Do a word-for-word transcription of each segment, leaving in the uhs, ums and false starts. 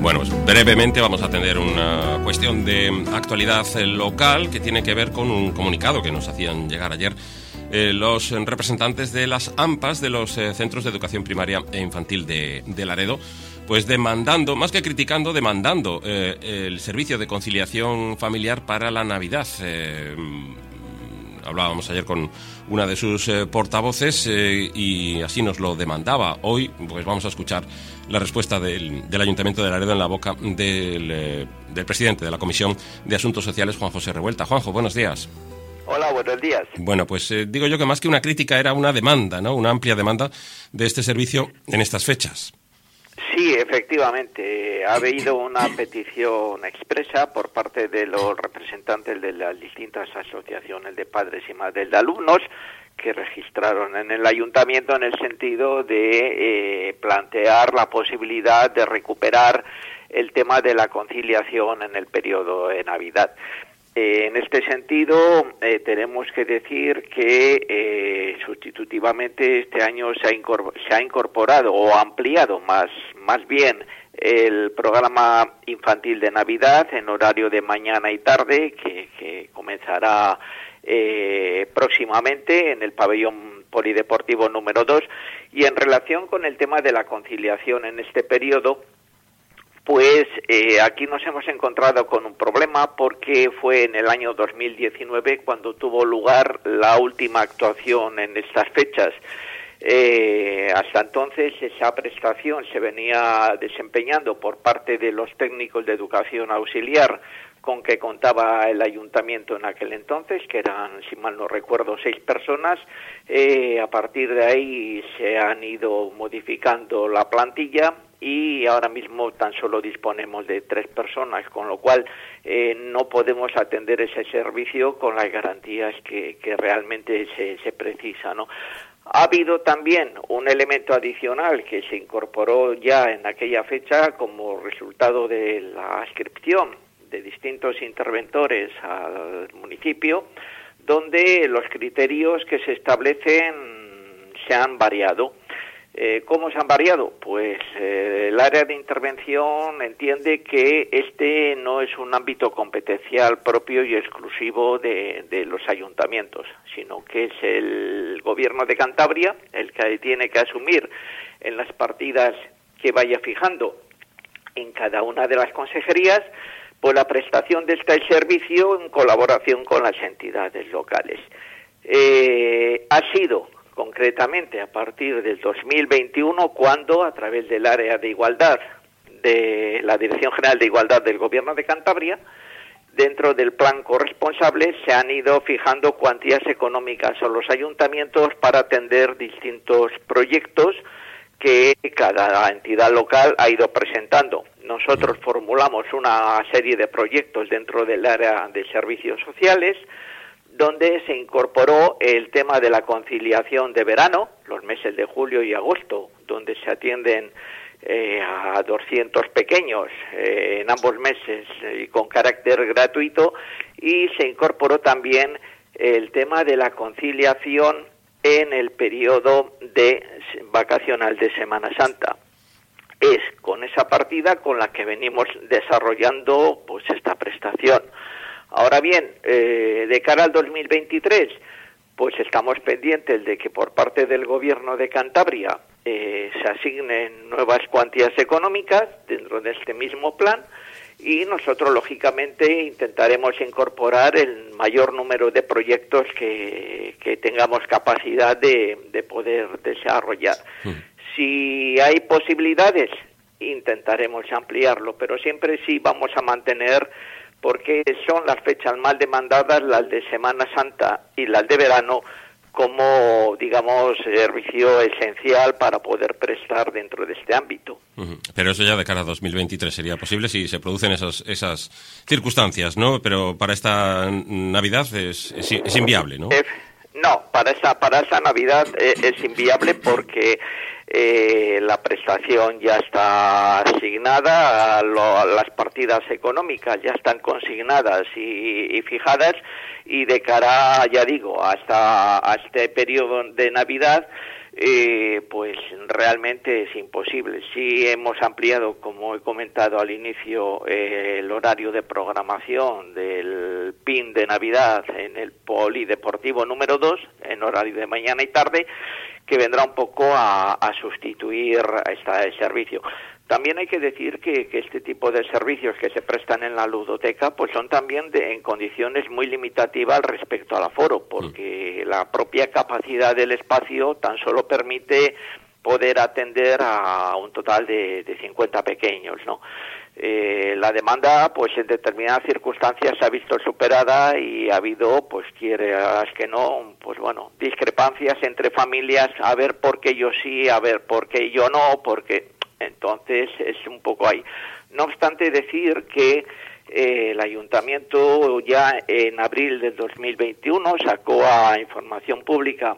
Bueno, pues brevemente vamos a tener una cuestión de actualidad local que tiene que ver con un comunicado que nos hacían llegar ayer eh, los representantes de las AMPAs, de los eh, Centros de Educación Primaria e Infantil de, de Laredo, pues demandando, más que criticando, demandando eh, el servicio de conciliación familiar para la Navidad. Eh, hablábamos ayer con una de sus eh, portavoces eh, y así nos lo demandaba. Hoy pues vamos a escuchar la respuesta del, del Ayuntamiento de Laredo en la boca del, eh, del presidente de la Comisión de Asuntos Sociales, Juan José Revuelta. Juanjo, buenos días. Hola, buenos días. Bueno, pues eh, digo yo que más que una crítica era una demanda, ¿no? Una amplia demanda de este servicio en estas fechas. Sí, efectivamente, ha habido una petición expresa por parte de los representantes de las distintas asociaciones de padres y madres de alumnos que registraron en el ayuntamiento en el sentido de eh, plantear la posibilidad de recuperar el tema de la conciliación en el periodo de Navidad. Eh, en este sentido, eh, tenemos que decir que eh, sustitutivamente este año se ha, incorpor- se ha incorporado o ampliado más, más bien el programa infantil de Navidad en horario de mañana y tarde, que, que comenzará eh, próximamente en el pabellón polideportivo número dos. Y en relación con el tema de la conciliación en este periodo, pues eh, aquí nos hemos encontrado con un problema porque fue en el año dos mil diecinueve cuando tuvo lugar la última actuación en estas fechas. Eh, hasta entonces esa prestación se venía desempeñando por parte de los técnicos de educación auxiliar con que contaba el ayuntamiento en aquel entonces, que eran, si mal no recuerdo, seis personas. Eh, a partir de ahí se han ido modificando la plantilla y ahora mismo tan solo disponemos de tres personas, con lo cual eh, no podemos atender ese servicio con las garantías que, que realmente se, se precisa, ¿no? Ha habido también un elemento adicional que se incorporó ya en aquella fecha como resultado de la adscripción de distintos interventores al municipio, donde los criterios que se establecen se han variado. Eh, ¿Cómo se han variado? Pues eh, el área de intervención entiende que este no es un ámbito competencial propio y exclusivo de, de los ayuntamientos, sino que es el Gobierno de Cantabria el que tiene que asumir en las partidas que vaya fijando en cada una de las consejerías, pues la prestación de este servicio en colaboración con las entidades locales. Eh, ha sido concretamente a partir del dos mil veintiuno cuando, a través del área de igualdad de la Dirección General de Igualdad del Gobierno de Cantabria, dentro del plan corresponsable se han ido fijando cuantías económicas a los ayuntamientos para atender distintos proyectos que cada entidad local ha ido presentando. Nosotros formulamos una serie de proyectos dentro del área de servicios sociales, donde se incorporó el tema de la conciliación de verano, los meses de julio y agosto, donde se atienden eh, a doscientos pequeños eh, en ambos meses y eh, con carácter gratuito, y se incorporó también el tema de la conciliación en el periodo de vacacional de Semana Santa. Es con esa partida con la que venimos desarrollando pues esta prestación. Ahora bien, eh, de cara al dos mil veintitrés, pues estamos pendientes de que por parte del Gobierno de Cantabria eh, se asignen nuevas cuantías económicas dentro de este mismo plan y nosotros, lógicamente, intentaremos incorporar el mayor número de proyectos que, que tengamos capacidad de, de poder desarrollar. Mm. Si hay posibilidades, intentaremos ampliarlo, pero siempre sí vamos a mantener, porque son las fechas más demandadas, las de Semana Santa y las de verano, como, digamos, servicio esencial para poder prestar dentro de este ámbito. Uh-huh. Pero eso ya de cara a dos mil veintitrés sería posible si se producen esas, esas circunstancias, ¿no? Pero para esta Navidad es, es, es inviable, ¿no? Eh, no, para esa, para esa Navidad eh, es inviable porque eh, la prestación ya está asignada, a, lo, a las partidas económicas ya están consignadas y, y fijadas, y de cara, ya digo, hasta a este periodo de Navidad eh, pues realmente es imposible. Sí hemos ampliado, como he comentado al inicio, eh, el horario de programación del P I N de Navidad en el Polideportivo número dos, en horario de mañana y tarde, que vendrá un poco a, a sustituir a este servicio. También hay que decir que, que este tipo de servicios que se prestan en la ludoteca pues son también de, en condiciones muy limitativas respecto al aforo, porque la propia capacidad del espacio tan solo permite poder atender a un total de, de cincuenta pequeños, ¿no? Eh, la demanda, pues en determinadas circunstancias se ha visto superada y ha habido, pues quieras que no, pues bueno, discrepancias entre familias, a ver por qué yo sí, a ver por qué yo no, porque entonces es un poco ahí. No obstante decir que eh, el Ayuntamiento ya en abril del dos mil veintiuno sacó a información pública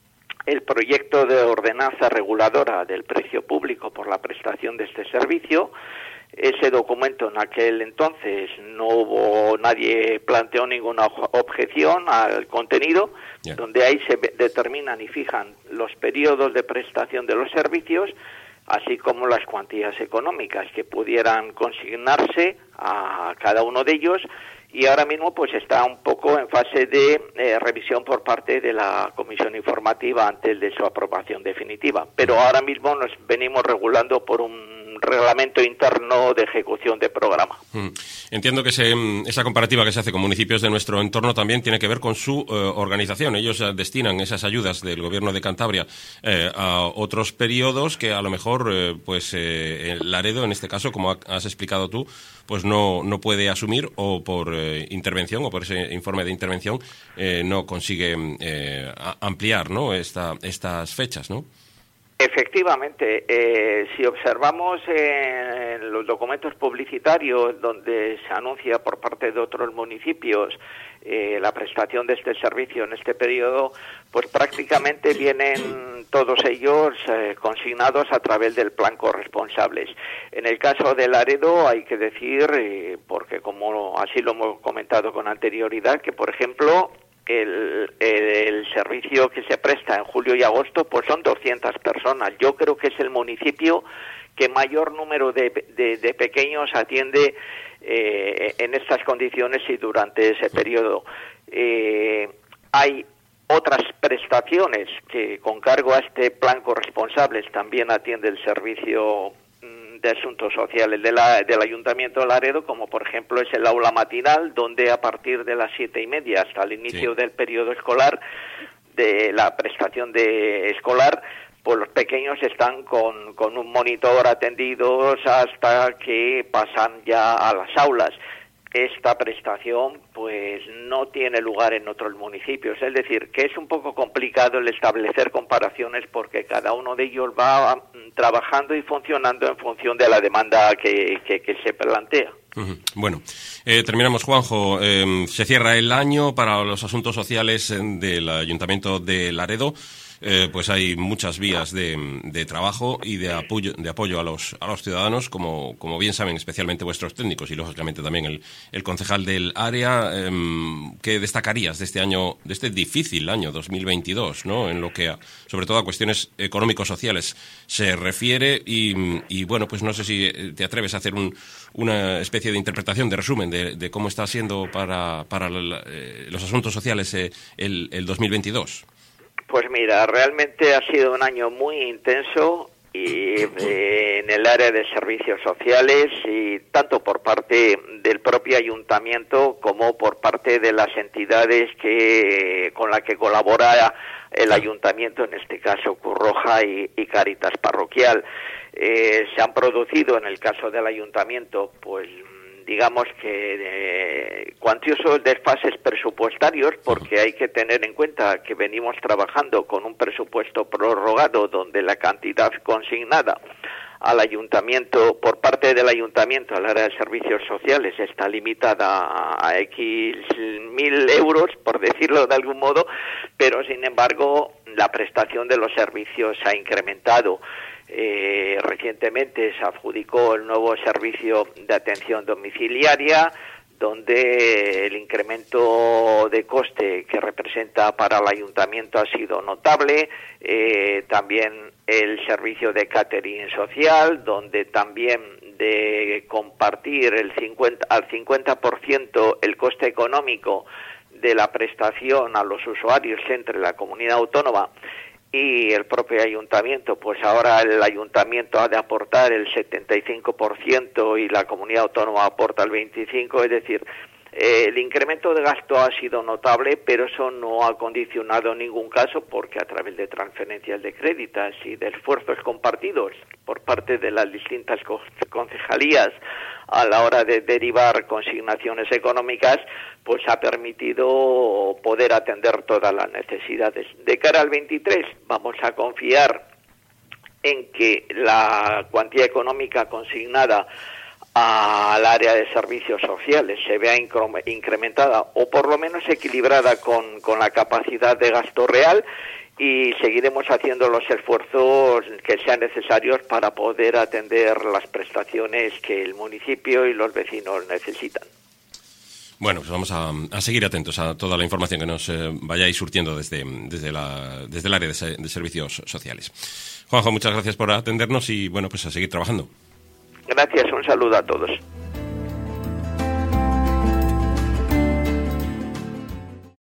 el proyecto de ordenanza reguladora del precio público por la prestación de este servicio. Ese documento en aquel entonces no hubo, nadie planteó ninguna objeción al contenido, yeah. donde ahí se determinan y fijan los periodos de prestación de los servicios, así como las cuantías económicas que pudieran consignarse a cada uno de ellos, y ahora mismo pues está un poco en fase de eh, revisión por parte de la Comisión Informativa antes de su aprobación definitiva. Pero ahora mismo nos venimos regulando por un reglamento interno de ejecución de programa. Mm. Entiendo que ese, esa comparativa que se hace con municipios de nuestro entorno también tiene que ver con su eh, organización. Ellos eh, destinan esas ayudas del Gobierno de Cantabria eh, a otros periodos que a lo mejor eh, pues eh, Laredo, en este caso, como ha, has explicado tú, pues no, no puede asumir, o por eh, intervención o por ese informe de intervención eh, no consigue eh, ampliar, ¿no?, esta, estas fechas, ¿no? Efectivamente, eh, si observamos eh, en los documentos publicitarios donde se anuncia por parte de otros municipios eh, la prestación de este servicio en este periodo, pues prácticamente vienen todos ellos eh, consignados a través del plan corresponsables. En el caso de Laredo hay que decir, eh, porque como así lo hemos comentado con anterioridad, que por ejemplo El, el, el servicio que se presta en julio y agosto pues son doscientas personas. Yo creo que es el municipio que mayor número de, de, de pequeños atiende eh, en estas condiciones y durante ese periodo. Eh, hay otras prestaciones que con cargo a este plan corresponsables también atiende el servicio de Asuntos Sociales de la, del Ayuntamiento de Laredo, como por ejemplo es el aula matinal, donde a partir de las siete y media hasta el inicio sí. del periodo escolar, de la prestación de escolar, pues los pequeños están con, con un monitor atendidos hasta que pasan ya a las aulas. Esta prestación pues no tiene lugar en otros municipios, es decir, que es un poco complicado el establecer comparaciones porque cada uno de ellos va trabajando y funcionando en función de la demanda que, que, que se plantea. Uh-huh. Bueno, eh, terminamos, Juanjo. Eh, se cierra el año para los asuntos sociales del Ayuntamiento de Laredo. Eh, pues hay muchas vías de, de trabajo y de apoyo, de apoyo a los a los ciudadanos, como, como bien saben, especialmente vuestros técnicos y lógicamente también el, el concejal del área. Eh, ¿Qué destacarías de este año, de este difícil año dos mil veintidós, ¿no?, en lo que a, sobre todo a cuestiones económico-sociales se refiere? Y, y bueno, pues no sé si te atreves a hacer un, una especie de interpretación, de resumen de, de cómo está siendo para, para la, eh, los asuntos sociales eh, el, el dos mil veintidós. Pues mira, realmente ha sido un año muy intenso y eh, en el área de servicios sociales, y tanto por parte del propio ayuntamiento como por parte de las entidades que con las que colabora el ayuntamiento, en este caso Cruz Roja y, y Cáritas Parroquial. Eh, se han producido en el caso del ayuntamiento, pues digamos que eh, cuantiosos desfases presupuestarios, porque hay que tener en cuenta que venimos trabajando con un presupuesto prorrogado donde la cantidad consignada al ayuntamiento, por parte del ayuntamiento al área de servicios sociales, está limitada a X mil euros, por decirlo de algún modo, pero sin embargo la prestación de los servicios ha incrementado. Eh, recientemente se adjudicó el nuevo servicio de atención domiciliaria, donde el incremento de coste que representa para el ayuntamiento ha sido notable, eh, también el servicio de catering social, donde también de compartir el cincuenta, al cincuenta por ciento el coste económico de la prestación a los usuarios entre la comunidad autónoma y el propio ayuntamiento, pues ahora el ayuntamiento ha de aportar el setenta y cinco por ciento y la comunidad autónoma aporta el veinticinco por ciento, es decir, eh, el incremento de gasto ha sido notable, pero eso no ha condicionado en ningún caso, porque a través de transferencias de créditos y de esfuerzos compartidos por parte de las distintas concejalías a la hora de derivar consignaciones económicas, pues ha permitido poder atender todas las necesidades. De cara al veintitrés vamos a confiar en que la cuantía económica consignada al área de servicios sociales se vea incrementada o por lo menos equilibrada con, con la capacidad de gasto real, y seguiremos haciendo los esfuerzos que sean necesarios para poder atender las prestaciones que el municipio y los vecinos necesitan. Bueno, pues vamos a, a seguir atentos a toda la información que nos eh, vayáis surtiendo desde, desde, la, desde el área de, de servicios sociales. Juanjo, muchas gracias por atendernos y bueno, pues a seguir trabajando. Gracias, un saludo a todos.